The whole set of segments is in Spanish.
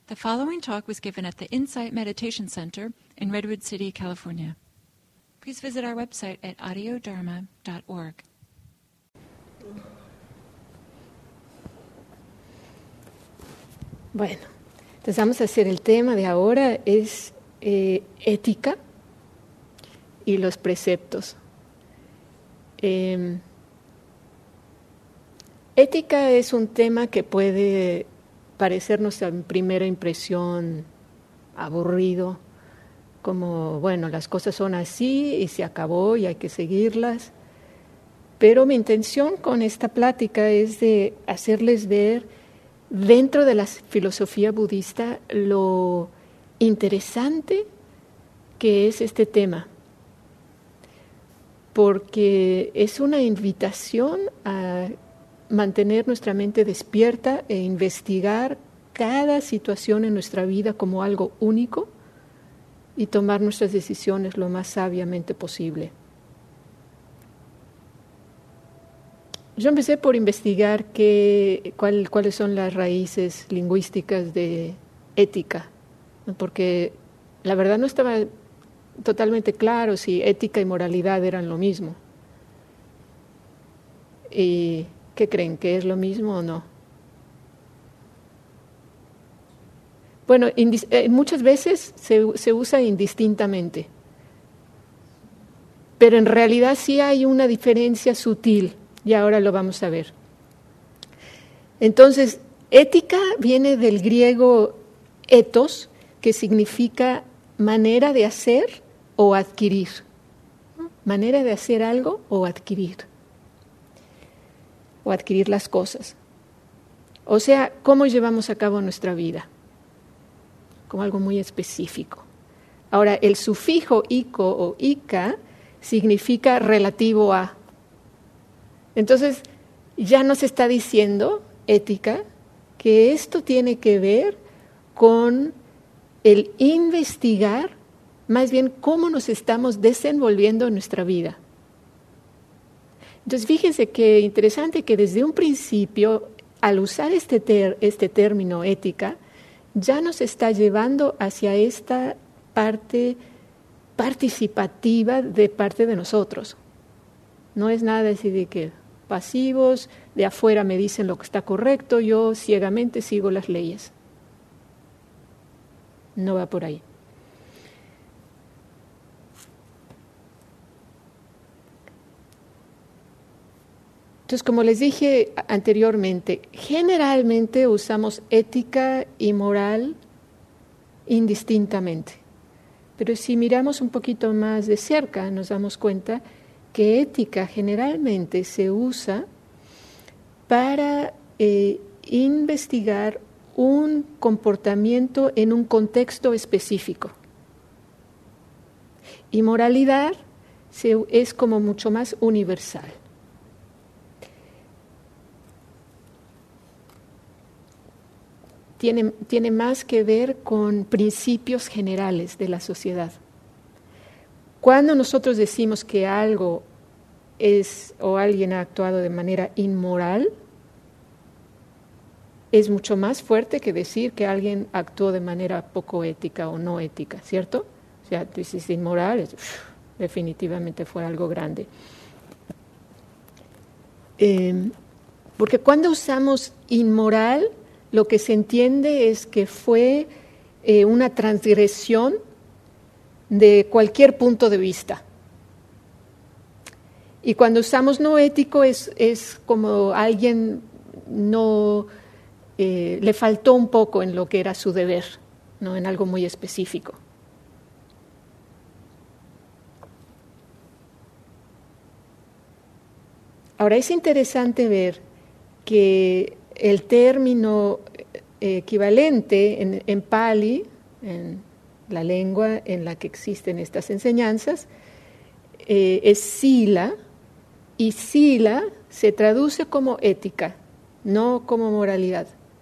The following talk was given at the Insight Meditation Center in Redwood City, California. Please visit our website at audiodharma.org. Bueno, entonces vamos a hacer el tema de ahora, es ética y los preceptos. Ética es un tema que puede parecernos a primera impresión aburrido, como, bueno, las cosas son así y se acabó y hay que seguirlas. Pero mi intención con esta plática es de hacerles ver dentro de la filosofía budista lo interesante que es este tema, porque es una invitación a mantener nuestra mente despierta e investigar cada situación en nuestra vida como algo único y tomar nuestras decisiones lo más sabiamente posible. Yo empecé por investigar cuáles son las raíces lingüísticas de ética, porque la verdad no estaba totalmente claro si ética y moralidad eran lo mismo. ¿Y qué creen? ¿Que es lo mismo o no? Bueno, muchas veces se usa indistintamente, pero en realidad sí hay una diferencia sutil, y ahora lo vamos a ver. Entonces, ética viene del griego ethos, que significa manera de hacer o adquirir. Manera de hacer algo o adquirir las cosas. O sea, cómo llevamos a cabo nuestra vida, como algo muy específico. Ahora, el sufijo ico o ica significa relativo a. Entonces, ya nos está diciendo ética que esto tiene que ver con el investigar, más bien cómo nos estamos desenvolviendo en nuestra vida. Entonces, fíjense qué interesante que desde un principio, al usar este término ética, ya nos está llevando hacia esta parte participativa de parte de nosotros. No es nada así de que pasivos, de afuera me dicen lo que está correcto, yo ciegamente sigo las leyes. No va por ahí. Entonces, como les dije anteriormente, generalmente usamos ética y moral indistintamente. Pero si miramos un poquito más de cerca, nos damos cuenta que ética generalmente se usa para investigar un comportamiento en un contexto específico. Y moralidad es como mucho más universal. Tiene más que ver con principios generales de la sociedad. Cuando nosotros decimos que algo es o alguien ha actuado de manera inmoral, es mucho más fuerte que decir que alguien actuó de manera poco ética o no ética, ¿cierto? O sea, si es inmoral, definitivamente fue algo grande. Porque cuando usamos inmoral, lo que se entiende es que fue una transgresión de cualquier punto de vista. Y cuando usamos no ético es como alguien no le faltó un poco en lo que era su deber, no en algo muy específico. Ahora es interesante ver que el término equivalente en Pali, en la lengua en la que existen estas enseñanzas, es sila, y sila se traduce como ética, no como moralidad.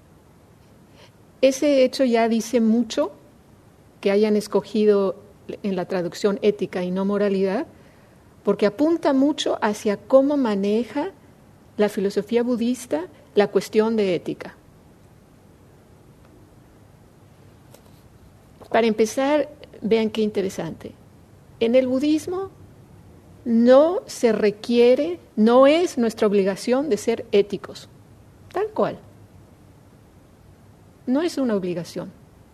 Ese hecho ya dice mucho que hayan escogido en la traducción ética y no moralidad, porque apunta mucho hacia cómo maneja la filosofía budista la cuestión de ética. Para empezar, vean qué interesante. En el budismo no se requiere, no es nuestra obligación de ser éticos, tal cual. No es una obligación.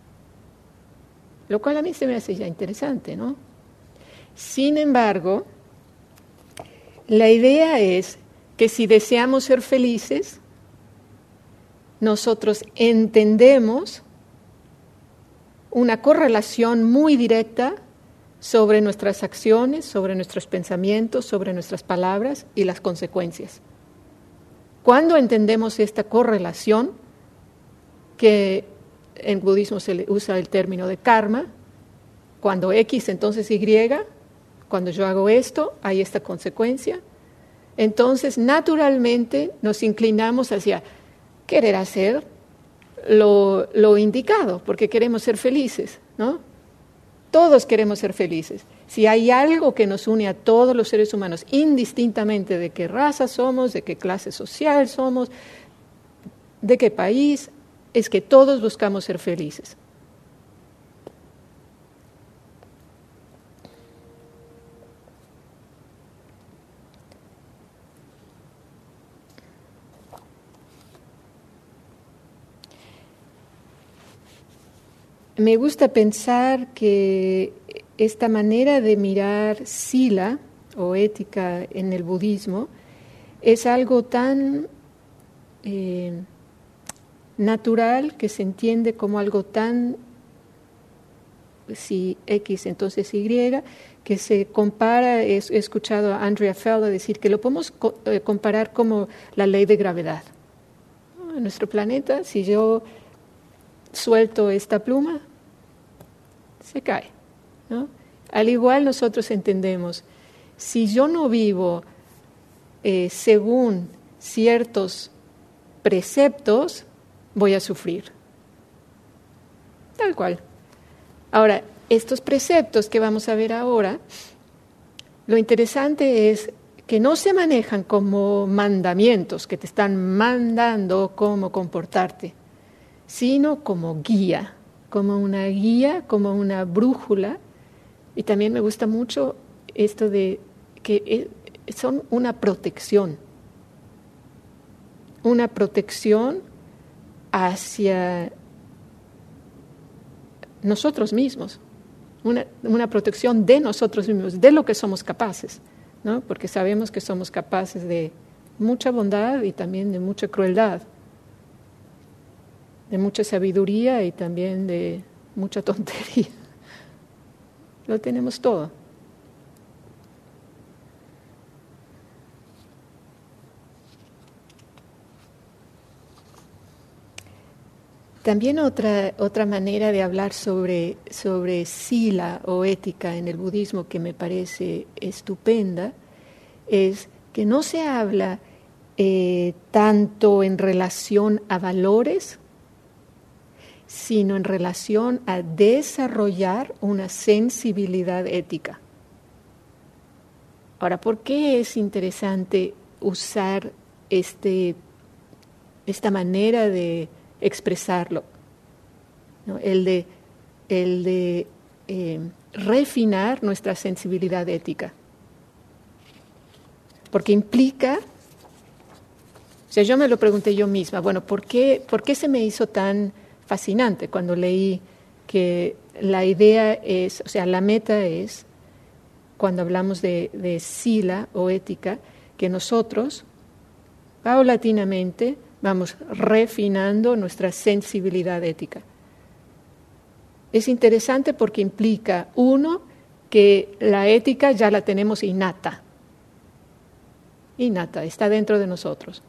Lo cual a mí se me hace ya interesante, ¿no? Sin embargo, la idea es que si deseamos ser felices, nosotros entendemos una correlación muy directa sobre nuestras acciones, sobre nuestros pensamientos, sobre nuestras palabras y las consecuencias. Cuando entendemos esta correlación, que en budismo se le usa el término de karma, cuando X entonces Y, cuando yo hago esto, hay esta consecuencia, entonces naturalmente nos inclinamos hacia querer hacer lo indicado, porque queremos ser felices, ¿no? Todos queremos ser felices. Si hay algo que nos une a todos los seres humanos, indistintamente de qué raza somos, de qué clase social somos, de qué país, es que todos buscamos ser felices. Me gusta pensar que esta manera de mirar sila o ética en el budismo es algo tan natural, que se entiende como algo tan, si X entonces Y, que se compara, he escuchado a Andrea Felder decir que lo podemos comparar como la ley de gravedad. En nuestro planeta, si yo suelto esta pluma, se cae, ¿no? Al igual nosotros entendemos, si yo no vivo según ciertos preceptos, voy a sufrir. Tal cual. Ahora, estos preceptos que vamos a ver ahora, lo interesante es que no se manejan como mandamientos que te están mandando cómo comportarte, sino como guía, como una brújula. Y también me gusta mucho esto de que son una protección hacia nosotros mismos, una protección de nosotros mismos, de lo que somos capaces, ¿no? Porque sabemos que somos capaces de mucha bondad y también de mucha crueldad, de mucha sabiduría y también de mucha tontería. Lo tenemos todo. También otra manera de hablar sobre sila o ética en el budismo que me parece estupenda es que no se habla tanto en relación a valores, sino en relación a desarrollar una sensibilidad ética. Ahora, ¿por qué es interesante usar esta manera de expresarlo, ¿no? El de refinar nuestra sensibilidad ética? Porque implica, o sea, yo me lo pregunté yo misma, bueno, ¿por qué se me hizo tan fascinante cuando leí que la idea es, o sea, la meta es, cuando hablamos de sila o ética, que nosotros, paulatinamente, vamos refinando nuestra sensibilidad ética. Es interesante porque implica, uno, que la ética ya la tenemos innata, está dentro de nosotros.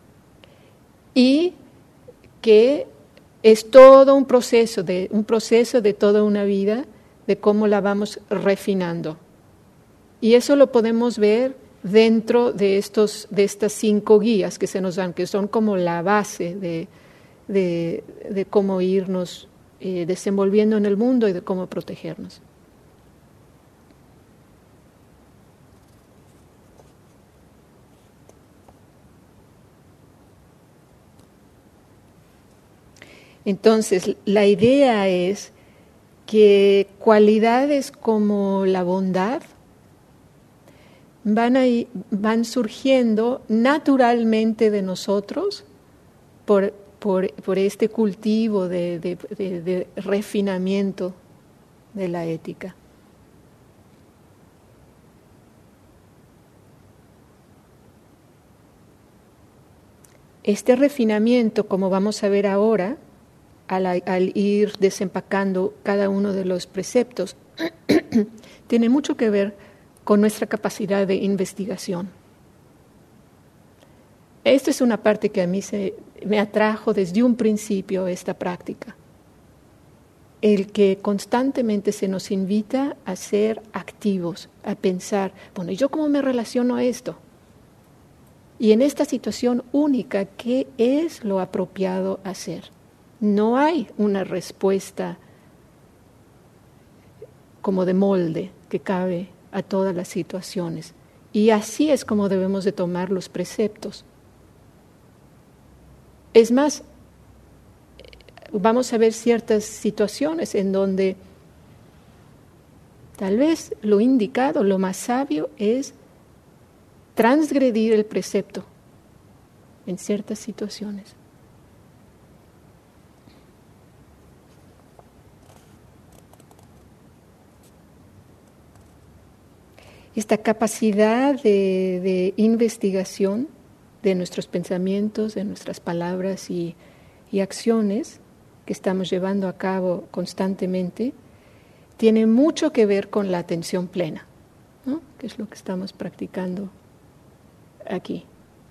Y que es todo un proceso de toda una vida, de cómo la vamos refinando. Y eso lo podemos ver dentro de estas 5 guías que se nos dan, que son como la base de cómo irnos desenvolviendo en el mundo y de cómo protegernos. Entonces, la idea es que cualidades como la bondad van surgiendo naturalmente de nosotros por este cultivo de refinamiento de la ética. Este refinamiento, como vamos a ver ahora, al ir desempacando cada uno de los preceptos, tiene mucho que ver con nuestra capacidad de investigación. Esta es una parte que a mí me atrajo desde un principio esta práctica. El que constantemente se nos invita a ser activos, a pensar, bueno, ¿y yo cómo me relaciono a esto? Y en esta situación única, ¿qué es lo apropiado hacer? No hay una respuesta como de molde que cabe a todas las situaciones. Y así es como debemos de tomar los preceptos. Es más, vamos a ver ciertas situaciones en donde tal vez lo indicado, lo más sabio es transgredir el precepto en ciertas situaciones. Esta capacidad de investigación de nuestros pensamientos, de nuestras palabras y acciones que estamos llevando a cabo constantemente, tiene mucho que ver con la atención plena, ¿no? Que es lo que estamos practicando aquí.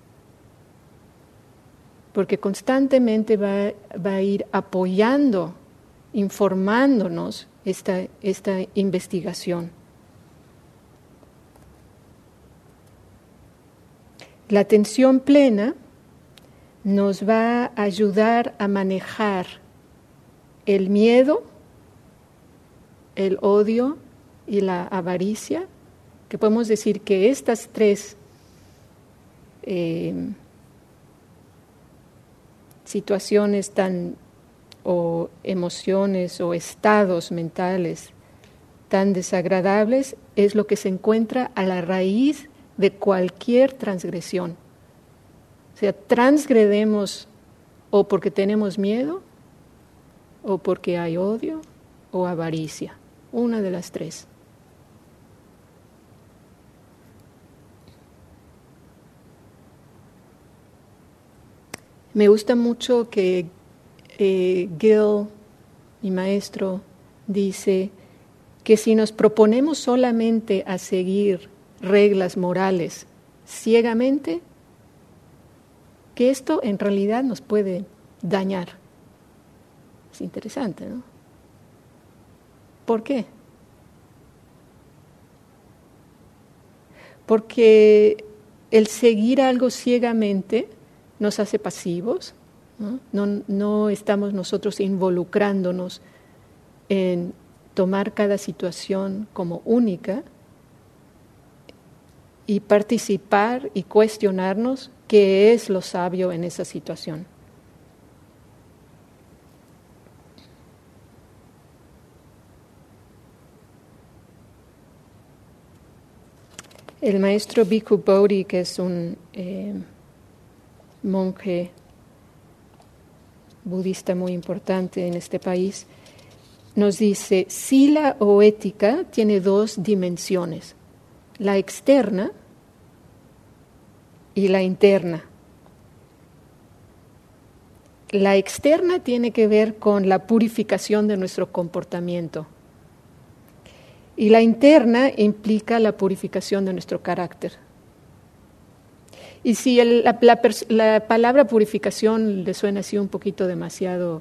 Porque constantemente va a ir apoyando, informándonos esta investigación. La atención plena nos va a ayudar a manejar el miedo, el odio y la avaricia, que podemos decir que estas tres situaciones o emociones o estados mentales tan desagradables es lo que se encuentra a la raíz de cualquier transgresión. O sea, transgredemos o porque tenemos miedo, o porque hay odio, o avaricia. Una de las tres. Me gusta mucho que Gil, mi maestro, dice que si nos proponemos solamente a seguir reglas morales ciegamente, que esto en realidad nos puede dañar. Es interesante, ¿no? ¿Por qué? Porque el seguir algo ciegamente nos hace pasivos, ¿no? No estamos nosotros involucrándonos en tomar cada situación como única y participar y cuestionarnos qué es lo sabio en esa situación. El maestro Bhikkhu Bodhi, que es un monje budista muy importante en este país, nos dice, sila o ética tiene dos dimensiones, la externa y la interna. La externa tiene que ver con la purificación de nuestro comportamiento y la interna implica la purificación de nuestro carácter. Y si la palabra purificación le suena así un poquito demasiado,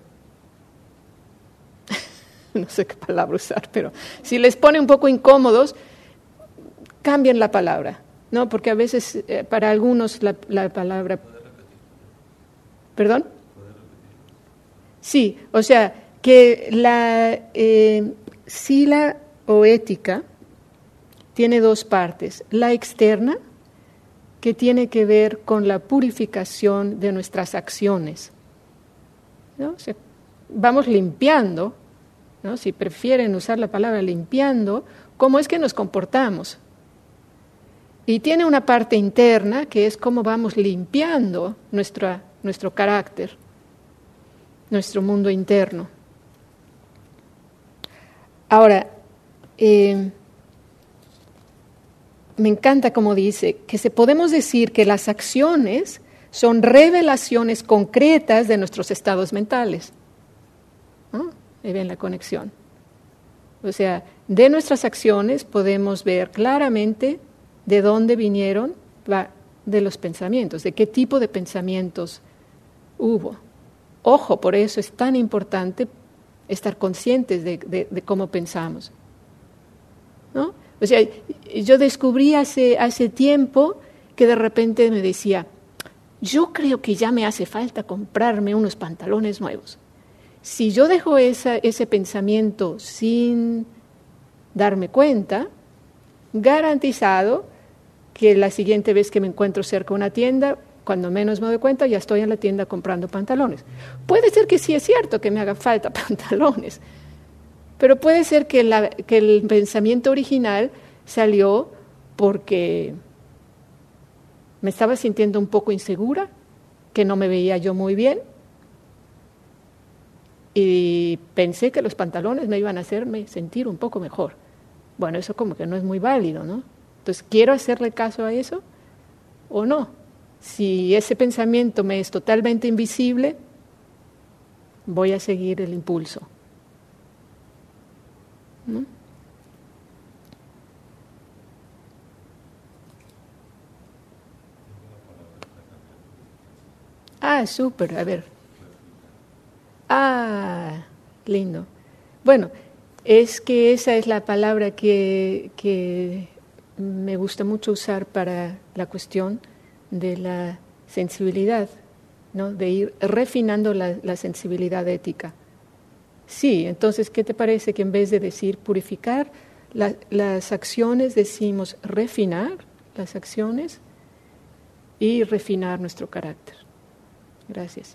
no sé qué palabra usar, pero si les pone un poco incómodos, cambien la palabra, ¿no? Porque a veces para algunos la palabra... ¿Perdón? Sí, o sea, que la sila o ética tiene dos partes. La externa, que tiene que ver con la purificación de nuestras acciones, ¿no? O sea, vamos limpiando ¿no? Si prefieren usar la palabra limpiando, ¿cómo es que nos comportamos? Y tiene una parte interna que es cómo vamos limpiando nuestro carácter, nuestro mundo interno. Ahora, me encanta como dice, que podemos decir que las acciones son revelaciones concretas de nuestros estados mentales. ¿No? Ahí ven la conexión. O sea, de nuestras acciones podemos ver claramente de dónde vinieron de los pensamientos, de qué tipo de pensamientos hubo. Ojo, por eso es tan importante estar conscientes de cómo pensamos, ¿no? O sea, yo descubrí hace tiempo que de repente me decía, yo creo que ya me hace falta comprarme unos pantalones nuevos. Si yo dejo ese pensamiento sin darme cuenta, garantizado que la siguiente vez que me encuentro cerca de una tienda, cuando menos me doy cuenta, ya estoy en la tienda comprando pantalones. Puede ser que sí es cierto que me hagan falta pantalones, pero puede ser que el pensamiento original salió porque me estaba sintiendo un poco insegura, que no me veía yo muy bien, y pensé que los pantalones me iban a hacerme sentir un poco mejor. Bueno, eso como que no es muy válido, ¿no? Entonces, ¿quiero hacerle caso a eso o no? Si ese pensamiento me es totalmente invisible, voy a seguir el impulso, ¿no? Ah, súper, a ver. Ah, lindo. Bueno, es que esa es la palabra que me gusta mucho usar para la cuestión de la sensibilidad, ¿no? De ir refinando la sensibilidad ética. Sí, entonces, ¿qué te parece que en vez de decir purificar las acciones, decimos refinar las acciones y refinar nuestro carácter? Gracias.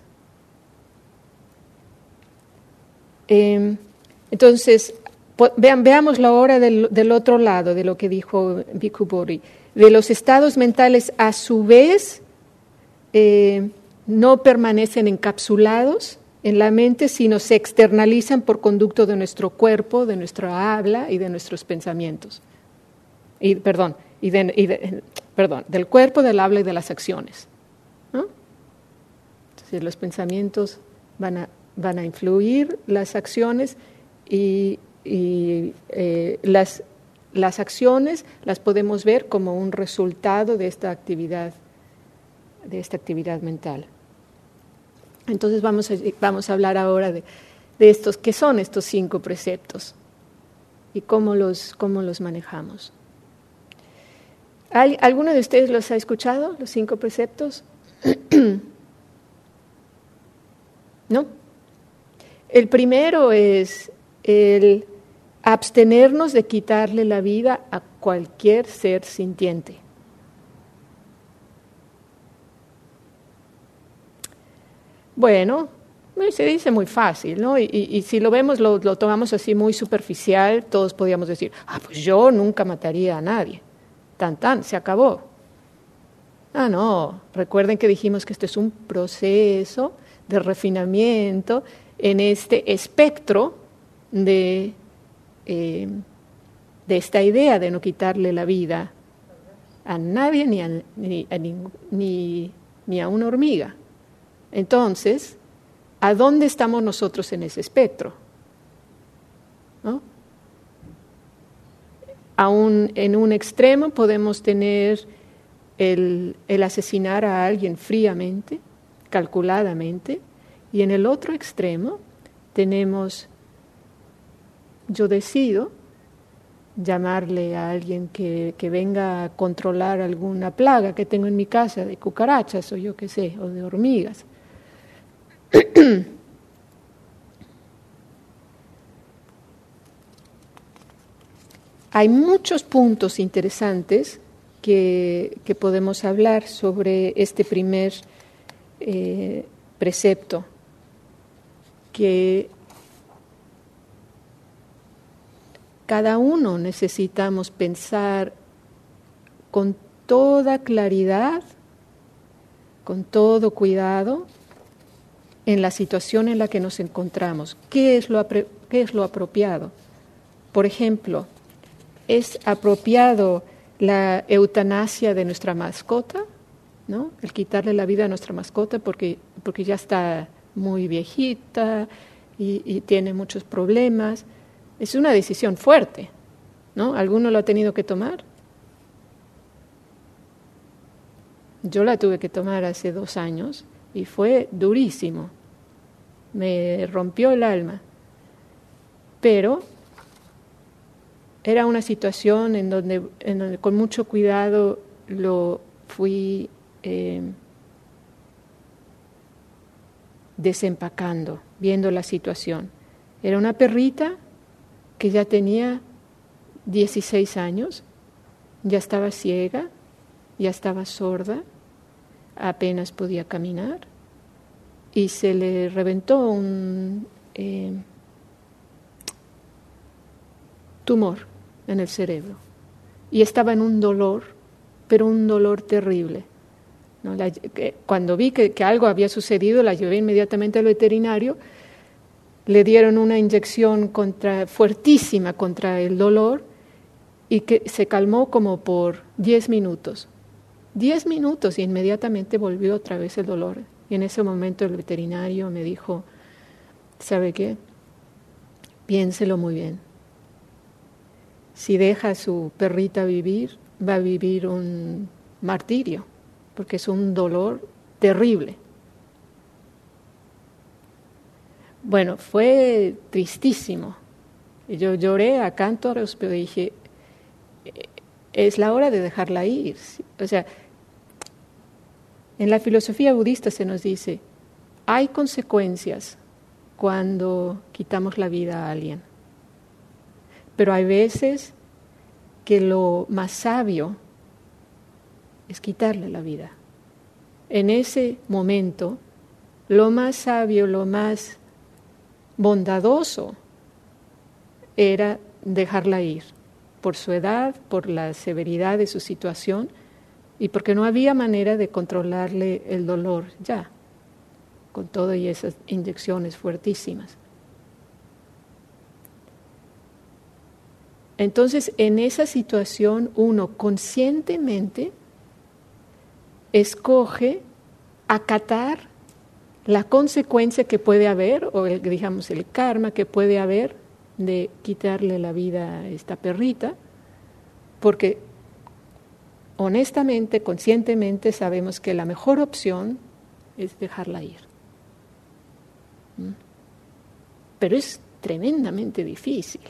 Entonces, veamos ahora del otro lado de lo que dijo Bhikkhu Bodhi. De los estados mentales, a su vez, no permanecen encapsulados en la mente, sino se externalizan por conducto de nuestro cuerpo, de nuestra habla y de nuestros pensamientos. Del cuerpo, del habla y de las acciones, ¿no? Entonces, los pensamientos van a influir las acciones y las acciones las podemos ver como un resultado de esta actividad mental. Entonces vamos a hablar ahora de estos, ¿qué son estos 5 preceptos? Y cómo los manejamos. ¿Alguno de ustedes los ha escuchado, los 5 preceptos? ¿No? El primero es el abstenernos de quitarle la vida a cualquier ser sintiente. Bueno, se dice muy fácil, ¿no? Y si lo vemos, lo tomamos así muy superficial, todos podríamos decir, pues yo nunca mataría a nadie. Tan, se acabó. No, recuerden que dijimos que esto es un proceso de refinamiento en este espectro de esta idea de no quitarle la vida a nadie ni a una hormiga. Entonces, ¿a dónde estamos nosotros en ese espectro? ¿No? En un extremo podemos tener el asesinar a alguien fríamente, calculadamente, y en el otro extremo tenemos, yo decido llamarle a alguien que venga a controlar alguna plaga que tengo en mi casa, de cucarachas o yo qué sé, o de hormigas. Hay muchos puntos interesantes que podemos hablar sobre este primer precepto, que cada uno necesitamos pensar con toda claridad, con todo cuidado, en la situación en la que nos encontramos. ¿Qué es lo apropiado? Por ejemplo, ¿es apropiado la eutanasia de nuestra mascota? ¿No? El quitarle la vida a nuestra mascota porque ya está muy viejita y tiene muchos problemas. Es una decisión fuerte, ¿no? ¿Alguno lo ha tenido que tomar? Yo la tuve que tomar hace 2 años y fue durísimo. Me rompió el alma. Pero era una situación en donde con mucho cuidado lo fui desempacando, viendo la situación. Era una perrita que ya tenía 16 años, ya estaba ciega, ya estaba sorda, apenas podía caminar y se le reventó un tumor en el cerebro y estaba en un dolor, pero un dolor terrible. ¿No? Cuando vi que algo había sucedido, la llevé inmediatamente al veterinario, le dieron una inyección fuertísima contra el dolor y que se calmó como por 10 minutos. 10 minutos y inmediatamente volvió otra vez el dolor. Y en ese momento el veterinario me dijo, ¿sabe qué? Piénselo muy bien. Si deja a su perrita vivir, va a vivir un martirio, porque es un dolor terrible. Bueno, fue tristísimo. Yo lloré a cántaros, pero dije, es la hora de dejarla ir. O sea, en la filosofía budista se nos dice, hay consecuencias cuando quitamos la vida a alguien, pero hay veces que lo más sabio es quitarle la vida. En ese momento, lo más sabio, lo más bondadoso era dejarla ir, por su edad, por la severidad de su situación y porque no había manera de controlarle el dolor ya, con todo y esas inyecciones fuertísimas. Entonces, en esa situación, uno conscientemente escoge acatar la consecuencia que puede haber, o digamos el karma que puede haber de quitarle la vida a esta perrita, porque honestamente, conscientemente sabemos que la mejor opción es dejarla ir. Pero es tremendamente difícil.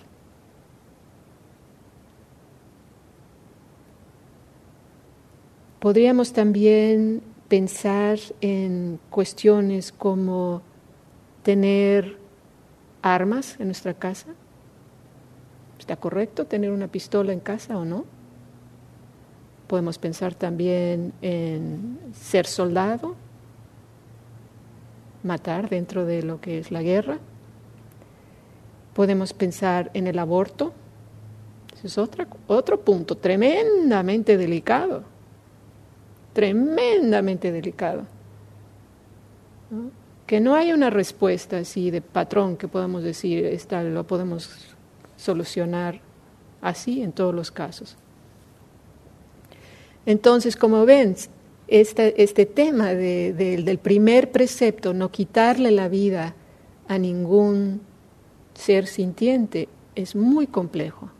Podríamos también pensar en cuestiones como tener armas en nuestra casa. ¿Está correcto tener una pistola en casa o no? Podemos pensar también en ser soldado, matar dentro de lo que es la guerra. Podemos pensar en el aborto. Ese es otro punto tremendamente delicado. Tremendamente delicado, ¿no? Que no hay una respuesta así de patrón que podamos decir, lo podemos solucionar así en todos los casos. Entonces, como ven, este tema del primer precepto, no quitarle la vida a ningún ser sintiente, es muy complejo.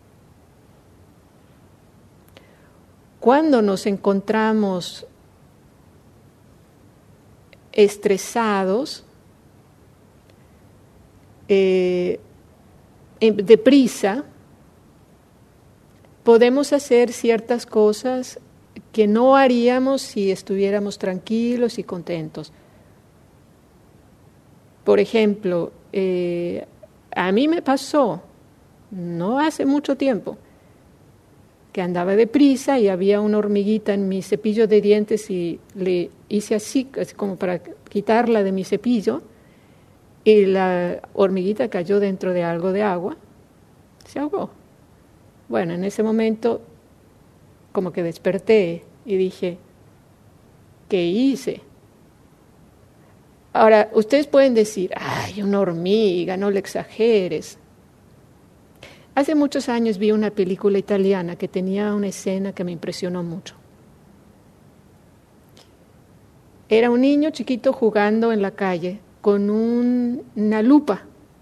Cuando nos encontramos estresados, deprisa, podemos hacer ciertas cosas que no haríamos si estuviéramos tranquilos y contentos. Por ejemplo, a mí me pasó, no hace mucho tiempo, que andaba deprisa y había una hormiguita en mi cepillo de dientes y le hice así como para quitarla de mi cepillo y la hormiguita cayó dentro de algo de agua, Se ahogó. Bueno, en ese momento como que desperté y dije, ¿qué hice? Ahora, ustedes pueden decir, ¡ay, una hormiga, no le exageres! Hace muchos años vi una película italiana que tenía una escena que me impresionó mucho. Era un niño chiquito jugando en la calle con una lupa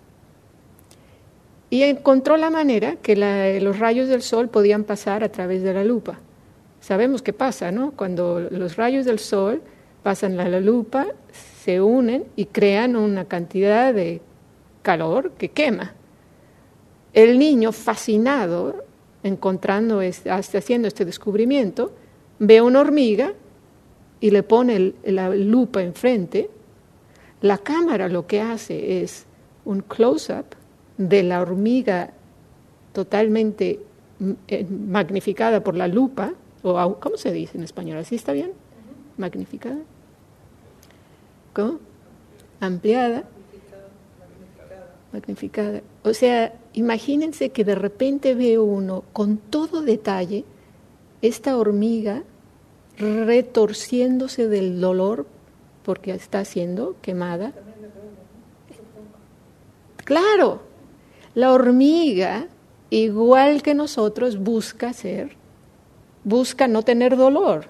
y encontró la manera que los rayos del sol podían pasar a través de la lupa. Sabemos qué pasa, ¿no? Cuando los rayos del sol pasan a la lupa, se unen y crean una cantidad de calor que quema. El niño, fascinado, haciendo este descubrimiento, ve una hormiga y le pone la lupa enfrente. La cámara lo que hace es un close-up de la hormiga totalmente magnificada por la lupa, o ¿cómo se dice en español? ¿Así está bien? ¿Magnificada? ¿Cómo? Ampliada. Magnificada. O sea, imagínense que de repente ve uno con todo detalle esta hormiga retorciéndose del dolor porque está siendo quemada. Claro, la hormiga, igual que nosotros, busca no tener dolor.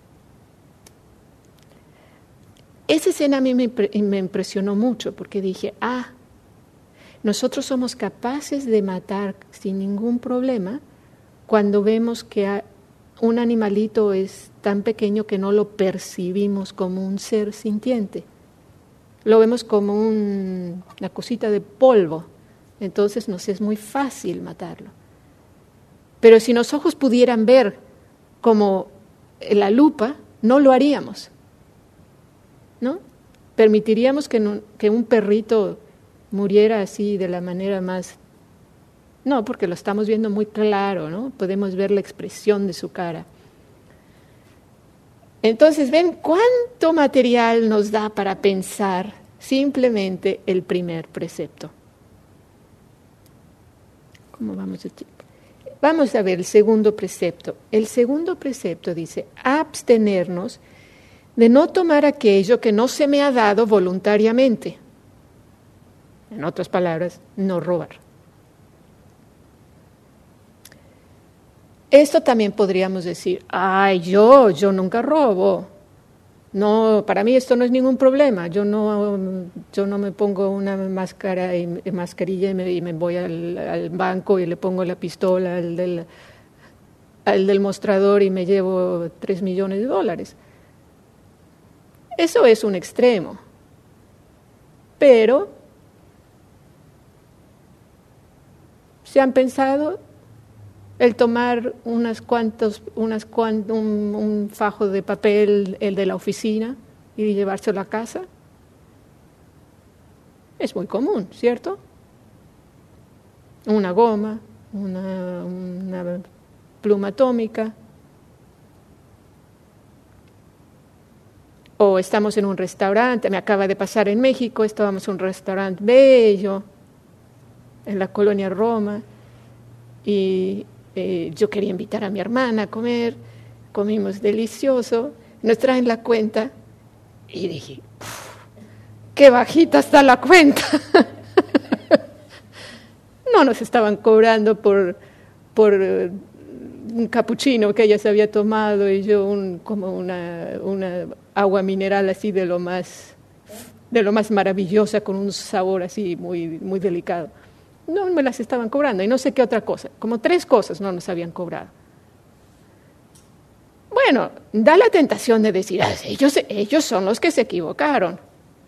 Esa escena a mí me impresionó mucho porque dije, nosotros somos capaces de matar sin ningún problema cuando vemos que un animalito es tan pequeño que no lo percibimos como un ser sintiente. Lo vemos como una cosita de polvo. Entonces nos es muy fácil matarlo. Pero si los ojos pudieran ver como la lupa, no lo haríamos, ¿no? Permitiríamos que un perrito muriera así de la manera más... No, porque lo estamos viendo muy claro, ¿no? Podemos ver la expresión de su cara. Entonces, ¿ven cuánto material nos da para pensar simplemente el primer precepto? ¿Cómo vamos de tiempo? Vamos a ver el segundo precepto. El segundo precepto dice, abstenernos de no tomar aquello que no se me ha dado voluntariamente. En otras palabras, no robar. Esto también podríamos decir, yo nunca robo. No, para mí esto no es ningún problema. Yo no me pongo una mascarilla y me voy al banco y le pongo la pistola al del mostrador y me llevo $3 millones. Eso es un extremo. Pero ¿se han pensado el tomar un fajo de papel, el de la oficina, y llevárselo a casa? Es muy común, ¿cierto? Una goma, una pluma atómica. O estamos en un restaurante, me acaba de pasar en México, estábamos en un restaurante bello, en la colonia Roma, y yo quería invitar a mi hermana a comer, comimos delicioso, nos traen la cuenta y dije, ¡qué bajita está la cuenta! No nos estaban cobrando por un capuchino que ella se había tomado y yo como una agua mineral así de lo más maravillosa con un sabor así muy, muy delicado. No me las estaban cobrando y no sé qué otra cosa, como 3 cosas no nos habían cobrado. Bueno, da la tentación de decir, ellos son los que se equivocaron.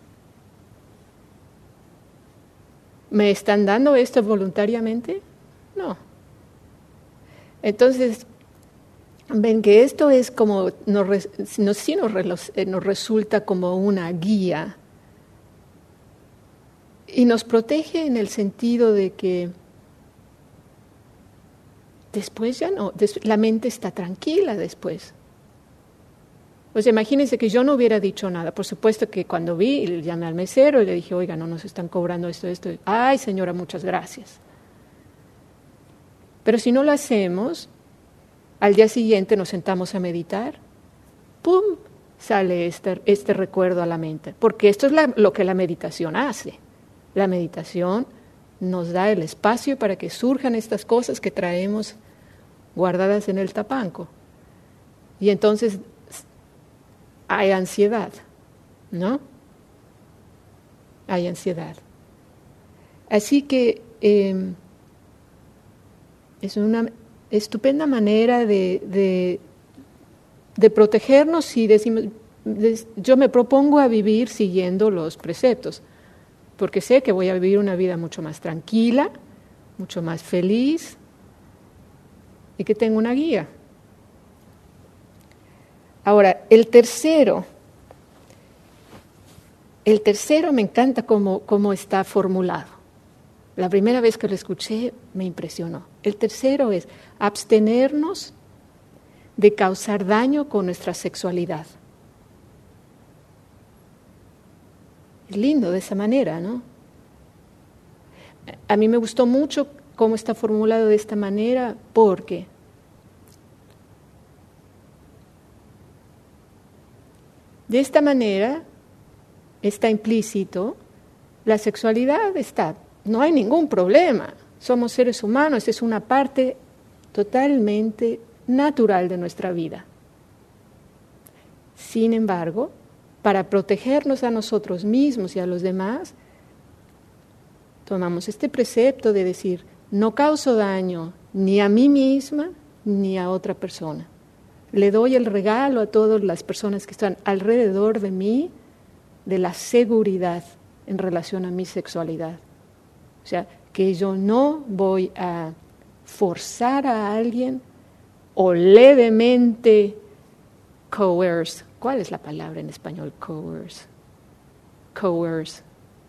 ¿Me están dando esto voluntariamente? No. Entonces, ven que esto es como, nos resulta como una guía y nos protege en el sentido de que después ya no, la mente está tranquila después. Pues imagínense que yo no hubiera dicho nada. Por supuesto que cuando vi, le llamé al mesero y le dije, oiga, no nos están cobrando esto. Ay, señora, muchas gracias. Pero si no lo hacemos, al día siguiente nos sentamos a meditar, ¡pum!, sale este recuerdo a la mente. Porque esto es lo que la meditación hace. La meditación nos da el espacio para que surjan estas cosas que traemos guardadas en el tapanco. Y entonces hay ansiedad, ¿no? Hay ansiedad. Así que es una estupenda manera de protegernos si decimos, yo me propongo a vivir siguiendo los preceptos, porque sé que voy a vivir una vida mucho más tranquila, mucho más feliz y que tengo una guía. Ahora, el tercero me encanta cómo está formulado. La primera vez que lo escuché me impresionó. El tercero es abstenernos de causar daño con nuestra sexualidad. Es lindo de esa manera, ¿no? A mí me gustó mucho cómo está formulado de esta manera porque de esta manera está implícito, la sexualidad está, no hay ningún problema, somos seres humanos, es una parte totalmente natural de nuestra vida. Sin embargo, para protegernos a nosotros mismos y a los demás, tomamos este precepto de decir, no causo daño ni a mí misma ni a otra persona. Le doy el regalo a todas las personas que están alrededor de mí de la seguridad en relación a mi sexualidad. O sea, que yo no voy a forzar a alguien o levemente coerce. ¿Cuál es la palabra en español? Coerce. Coerce.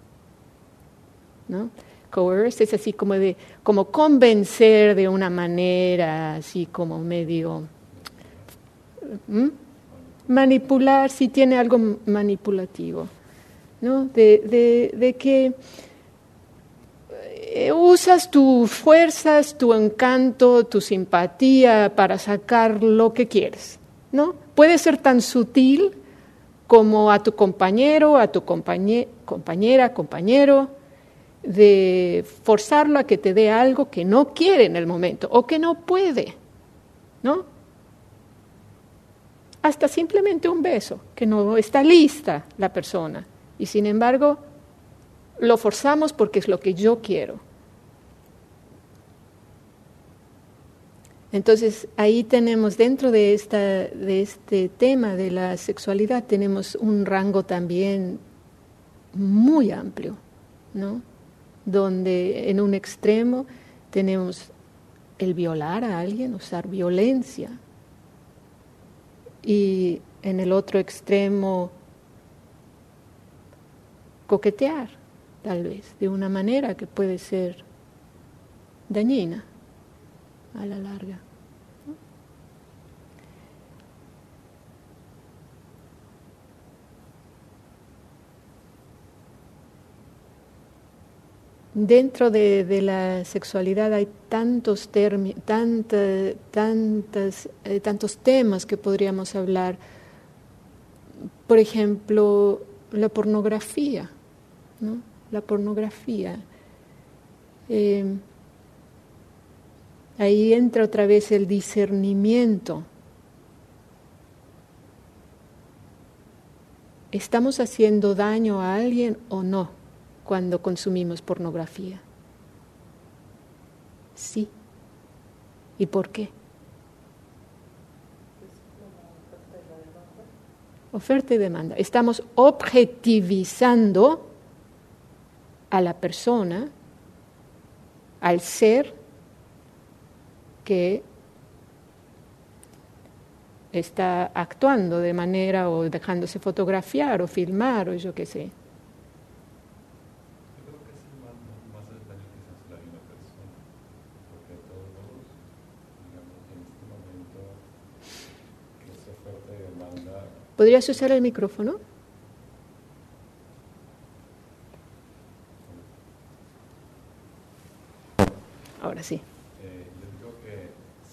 ¿No? Coerce es así como convencer de una manera así como medio manipular, si tiene algo manipulativo, ¿no? De que usas tus fuerzas, tu encanto, tu simpatía para sacar lo que quieres, ¿no? Puede ser tan sutil como a tu compañero, a tu compañera, compañero, de forzarlo a que te dé algo que no quiere en el momento o que no puede, ¿no? Hasta simplemente un beso, que no está lista la persona, y sin embargo lo forzamos porque es lo que yo quiero. Entonces ahí tenemos, dentro de este tema de la sexualidad, tenemos un rango también muy amplio, ¿no? Donde en un extremo tenemos el violar a alguien, usar violencia, y en el otro extremo coquetear, tal vez, de una manera que puede ser dañina a la larga. Dentro de la sexualidad hay tantos temas que podríamos hablar. Por ejemplo, la pornografía, ¿no? La pornografía. Ahí entra otra vez el discernimiento. ¿Estamos haciendo daño a alguien o no cuando consumimos pornografía? Sí. ¿Y por qué? Oferta y demanda. Estamos objetivizando a la persona, al ser que está actuando de manera o dejándose fotografiar o filmar o yo qué sé. Yo creo que es más el daño que se hace a una persona, porque de todos modos, digamos, en este momento que esa oferta y demanda. ¿Podrías usar el micrófono? Ahora sí. Yo digo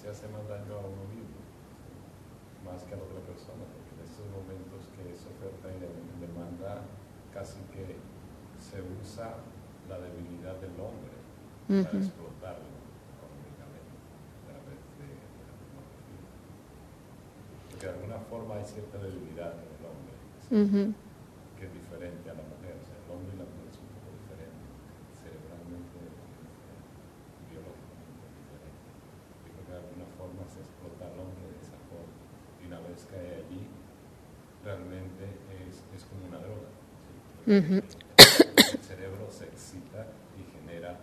se hace más daño a uno mismo, más que a la otra persona, porque en estos momentos que es oferta y demanda, casi que se usa la debilidad del hombre para explotarlo económicamente a través de la pornografía. Porque de alguna forma hay cierta debilidad en el hombre, que es diferente a la mujer. O sea, el hombre y la mujer son un poco diferentes, cerebralmente, biológicamente diferentes. Yo creo que de alguna forma se explota al hombre de esa forma. Y una vez cae allí, realmente es como una droga. ¿Sí? El cerebro se excita y genera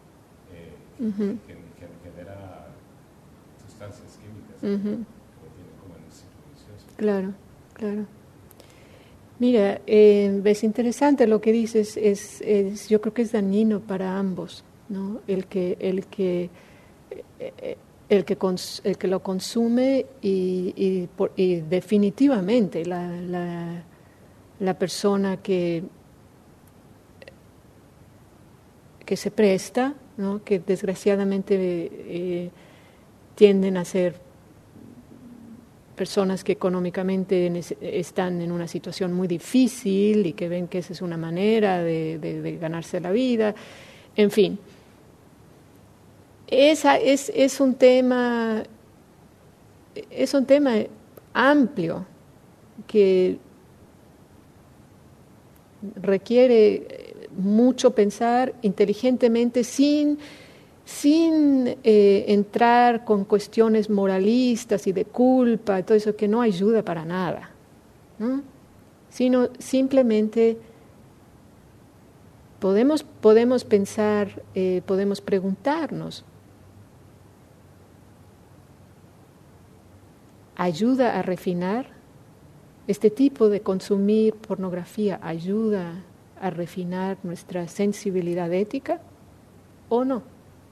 genera sustancias químicas que lo tienen como en un ciclo vicioso. Claro, claro. Mira, es interesante lo que dices, yo creo que es dañino para ambos, ¿no? El que lo consume y definitivamente la persona que se presta, ¿no? Que desgraciadamente tienden a ser personas que económicamente están en una situación muy difícil y que ven que esa es una manera de ganarse la vida. En fin, es un tema amplio que requiere mucho pensar inteligentemente sin entrar con cuestiones moralistas y de culpa y todo eso, que no ayuda para nada, ¿no? Sino simplemente podemos pensar, podemos preguntarnos, ¿ayuda a refinar? ¿Este tipo de consumir pornografía ayuda a refinar nuestra sensibilidad ética o no?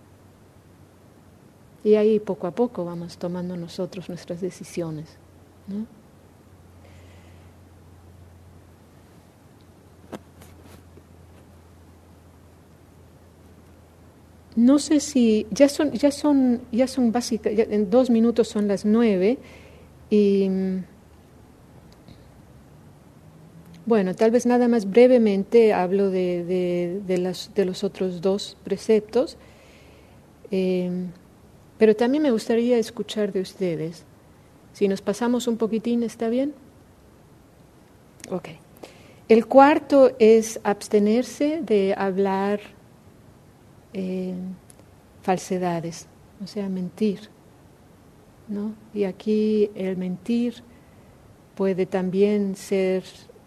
Y ahí poco a poco vamos tomando nosotros nuestras decisiones, ¿no? No sé si ya son básicas, en 2 minutos son las 9 y bueno, tal vez nada más brevemente hablo de los otros 2 preceptos, pero también me gustaría escuchar de ustedes. Si nos pasamos un poquitín, ¿está bien? Ok. El cuarto es abstenerse de hablar falsedades, o sea, mentir, ¿no? Y aquí el mentir puede también ser,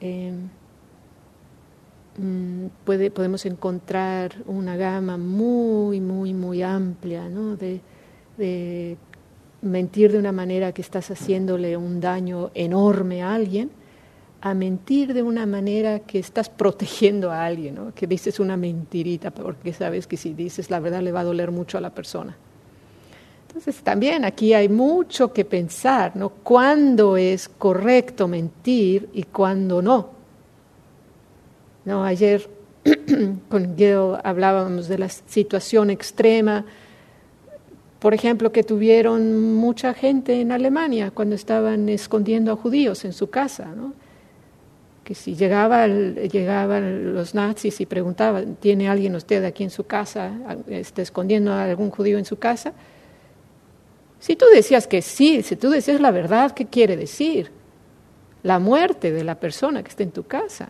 podemos encontrar una gama muy, muy, muy amplia, ¿no? De mentir de una manera que estás haciéndole un daño enorme a alguien, a mentir de una manera que estás protegiendo a alguien, ¿no? Que dices una mentirita porque sabes que si dices la verdad le va a doler mucho a la persona. Entonces también aquí hay mucho que pensar, ¿no? ¿Cuándo es correcto mentir y cuándo no? ¿No? Ayer con Gil hablábamos de la situación extrema, por ejemplo, que tuvieron mucha gente en Alemania cuando estaban escondiendo a judíos en su casa, ¿no? Que si llegaban los nazis y preguntaban, ¿tiene alguien usted aquí en su casa, está escondiendo a algún judío en su casa? Si tú decías que sí, si tú decías la verdad, ¿qué quiere decir? La muerte de la persona que está en tu casa.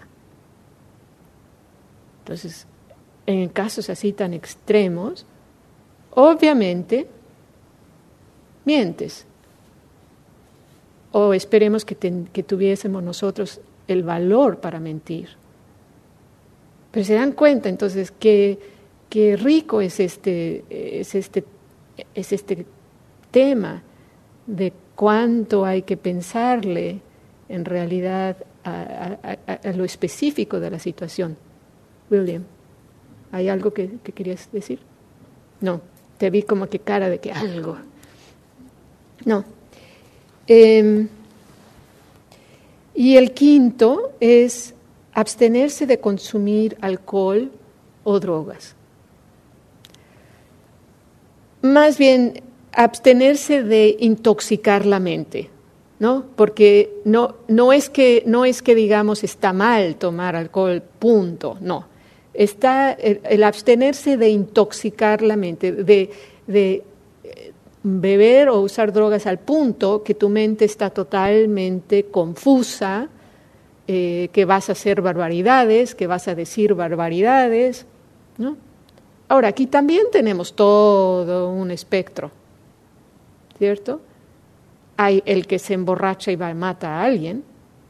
Entonces, en casos así tan extremos, obviamente, mientes. O esperemos que tuviésemos nosotros el valor para mentir. Pero se dan cuenta entonces que rico es este tema de cuánto hay que pensarle en realidad a lo específico de la situación. William, ¿hay algo que querías decir? No, te vi como que cara de que algo. No. Y el quinto es abstenerse de consumir alcohol o drogas. Más bien, abstenerse de intoxicar la mente, ¿no? Porque no es que digamos está mal tomar alcohol, punto, no. Está el abstenerse de intoxicar la mente, de beber o usar drogas al punto que tu mente está totalmente confusa, que vas a hacer barbaridades, que vas a decir barbaridades, ¿no? Ahora, aquí también tenemos todo un espectro, ¿cierto? Hay el que se emborracha y va y mata a alguien,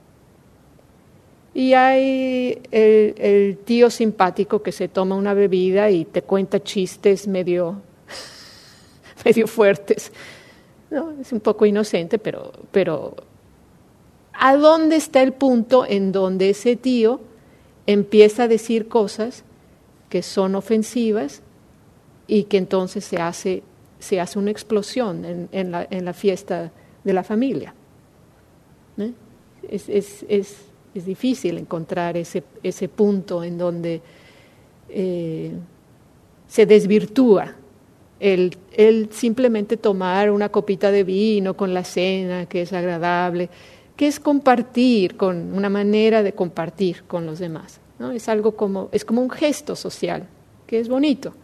y hay el tío simpático que se toma una bebida y te cuenta chistes medio fuertes, ¿no? Es un poco inocente, pero ¿a dónde está el punto en donde ese tío empieza a decir cosas que son ofensivas y que entonces se hace una explosión en la fiesta de la familia? ¿Eh? Es difícil encontrar ese punto en donde se desvirtúa el simplemente tomar una copita de vino con la cena, que es agradable, que es compartir, con una manera de compartir con los demás, ¿no? Es como un gesto social, que es bonito,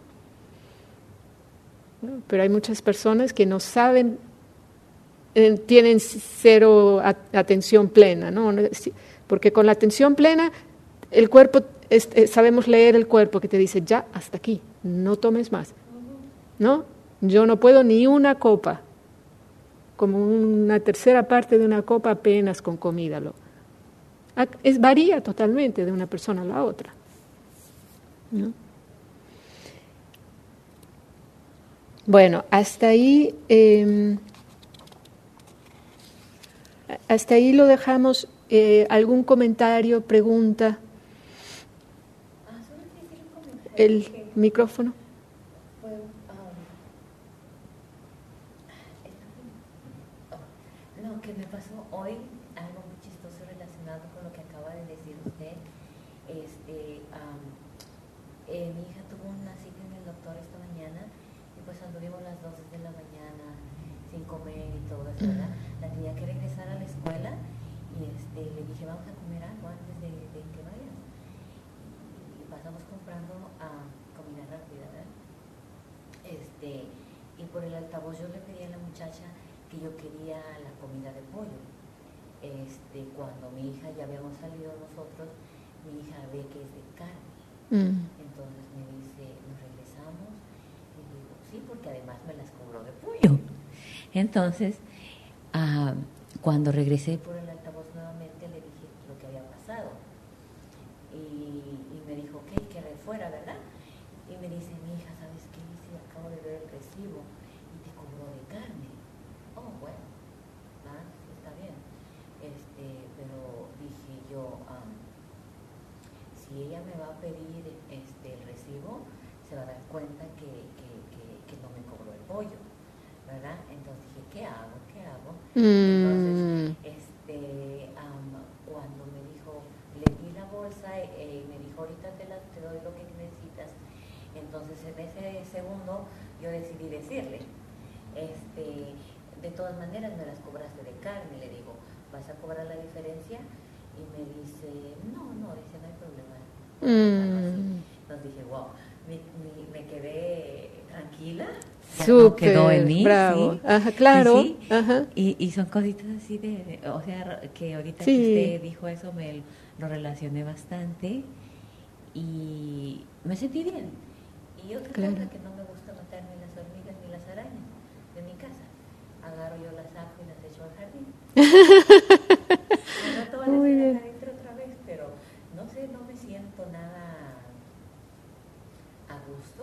¿no? Pero hay muchas personas que no saben, tienen cero atención plena, ¿no? Porque con la atención plena, el cuerpo, sabemos leer el cuerpo que te dice, ya, hasta aquí, no tomes más, ¿no? Yo no puedo ni una copa, como una tercera parte de una copa apenas con comida. Varía totalmente de una persona a la otra, ¿no? Bueno, hasta ahí lo dejamos. ¿Algún comentario, pregunta? El micrófono. Lo que me pasó hoy, algo muy chistoso relacionado con lo que acaba de decir usted. Mi hija tuvo una cita en el doctor esta mañana y pues anduvimos las 12 de la mañana sin comer y todo eso, ¿verdad? La tenía que regresar a la escuela y le dije, vamos a comer algo antes de que vayas. Y pasamos comprando comida rápida, ¿verdad? Y por el altavoz yo le pedí a la muchacha que yo quería la comida de pollo. Cuando mi hija, ya habíamos salido nosotros, mi hija ve que es de carne. Entonces me dice, ¿nos regresamos? Y digo, sí, porque además me las cobró de pollo. Entonces, cuando regresé por el altavoz nuevamente, le dije lo que había pasado. Y me dijo, ¿qué? Que fuera, ¿verdad? Y me dice, mi hija, ¿sabes qué? Dice, acabo de ver el recibo y te cobró de carne. Oh, bueno, está bien. Pero dije yo, si ella me va a pedir el recibo, se va a dar cuenta que no me cobró el pollo, ¿verdad? Entonces dije, ¿qué hago? Entonces, cuando me dijo, le di la bolsa y me dijo, ahorita te doy lo que necesitas. Entonces en ese segundo yo decidí decirle, de todas maneras me las cobraste de carne. Le digo, ¿vas a cobrar la diferencia? Y me dice, no, dice, no hay problema. Entonces dije, wow, me quedé tranquila. Súper, quedó en mí, bravo. ¿sí? Ajá, claro. Sí. Ajá. Y son cositas así o sea, que ahorita Sí. que usted dijo eso me lo relacioné bastante y me sentí bien. Y otra Claro. cosa, que no me gusta matar ni las hormigas ni las arañas de mi casa. Agarro yo las saco y las echo al jardín. Al rato van a Muy estar bien. adentro otra vez, pero no sé, no me siento nada a gusto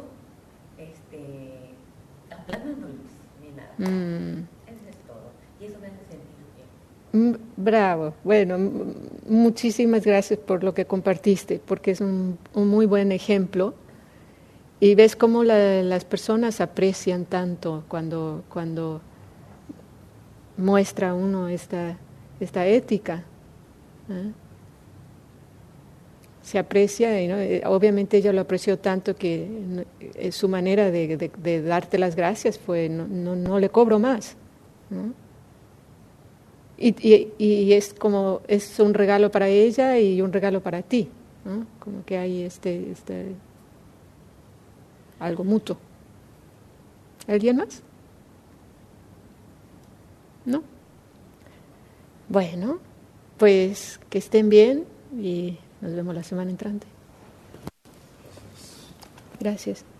aplanándolos ni nada. Eso es todo. Y eso me hace sentir bien. Bravo. Bueno, muchísimas gracias por lo que compartiste, porque es un muy buen ejemplo. Y ves cómo las personas aprecian tanto cuando muestra uno esta ética, ¿eh? se aprecia, y, ¿no? Obviamente ella lo apreció tanto que su manera de darte las gracias fue no le cobro más, ¿no? Y es como es un regalo para ella y un regalo para ti, ¿no? Como que hay algo mutuo. ¿Alguien más? ¿No? Bueno, pues que estén bien y nos vemos la semana entrante. Gracias.